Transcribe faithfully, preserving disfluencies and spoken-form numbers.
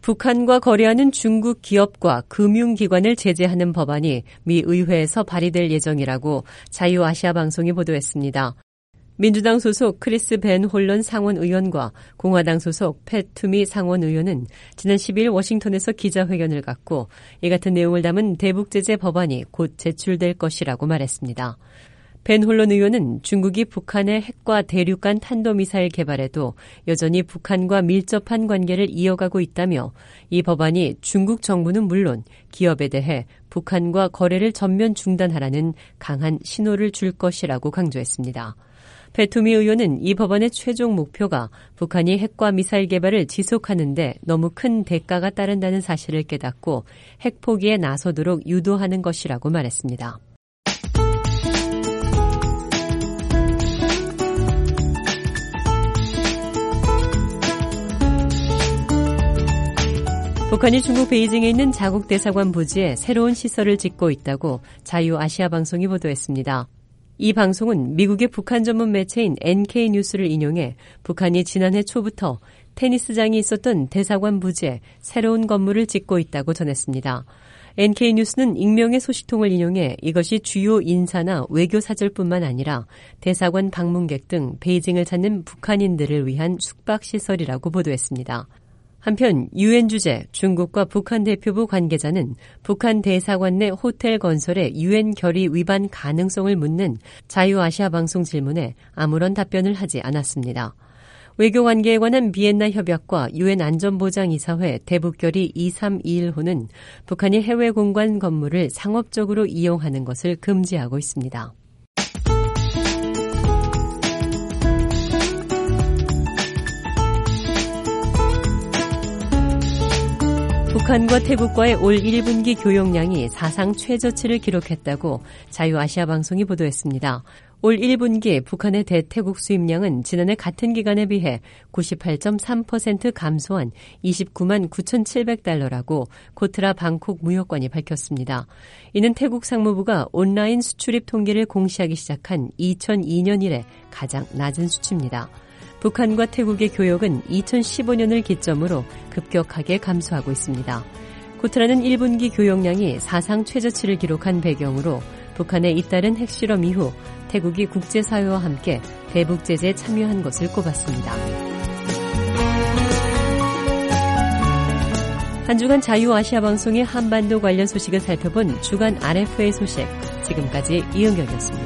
북한과 거래하는 중국 기업과 금융기관을 제재하는 법안이 미 의회에서 발의될 예정이라고 자유아시아 방송이 보도했습니다. 민주당 소속 크리스 벤 홀런 상원의원과 공화당 소속 팻 투미 상원의원은 지난 십이일 워싱턴에서 기자회견을 갖고 이 같은 내용을 담은 대북제재 법안이 곧 제출될 것이라고 말했습니다. 벤 홀런 의원은 중국이 북한의 핵과 대륙간 탄도미사일 개발에도 여전히 북한과 밀접한 관계를 이어가고 있다며 이 법안이 중국 정부는 물론 기업에 대해 북한과 거래를 전면 중단하라는 강한 신호를 줄 것이라고 강조했습니다. 배투미 의원은 이 법안의 최종 목표가 북한이 핵과 미사일 개발을 지속하는 데 너무 큰 대가가 따른다는 사실을 깨닫고 핵 포기에 나서도록 유도하는 것이라고 말했습니다. 북한이 중국 베이징에 있는 자국 대사관 부지에 새로운 시설을 짓고 있다고 자유아시아 방송이 보도했습니다. 이 방송은 미국의 북한 전문 매체인 엔케이 뉴스를 인용해 북한이 지난해 초부터 테니스장이 있었던 대사관 부지에 새로운 건물을 짓고 있다고 전했습니다. 엔케이 뉴스는 익명의 소식통을 인용해 이것이 주요 인사나 외교사절뿐만 아니라 대사관 방문객 등 베이징을 찾는 북한인들을 위한 숙박시설이라고 보도했습니다. 한편 유엔 주재 중국과 북한 대표부 관계자는 북한 대사관 내 호텔 건설의 유엔 결의 위반 가능성을 묻는 자유아시아 방송 질문에 아무런 답변을 하지 않았습니다. 외교관계에 관한 비엔나 협약과 유엔 안전보장이사회 대북결의 이삼이일호는 북한이 해외 공관 건물을 상업적으로 이용하는 것을 금지하고 있습니다. 북한과 태국과의 올 일 분기 교역량이 사상 최저치를 기록했다고 자유아시아 방송이 보도했습니다. 올 일 분기 북한의 대태국 수입량은 지난해 같은 기간에 비해 구십팔 점 삼 퍼센트 감소한 이십구만 구천칠백 달러라고 코트라 방콕 무역관이 밝혔습니다. 이는 태국 상무부가 온라인 수출입 통계를 공시하기 시작한 이천이 년 이래 가장 낮은 수치입니다. 북한과 태국의 교역은 이천십오 년을 기점으로 급격하게 감소하고 있습니다. 코트라는 일 분기 교역량이 사상 최저치를 기록한 배경으로 북한의 잇따른 핵실험 이후 태국이 국제사회와 함께 대북제재에 참여한 것을 꼽았습니다. 한 주간 자유아시아 방송의 한반도 관련 소식을 살펴본 주간 알에프에이 소식, 지금까지 이은경이었습니다.